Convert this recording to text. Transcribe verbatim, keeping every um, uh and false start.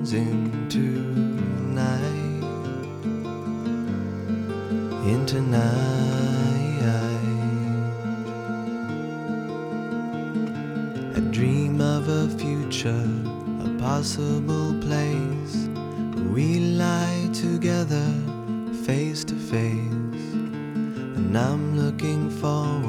into night, into night. I dream of a future, a possible place where we lie together face to face, and I'm looking forward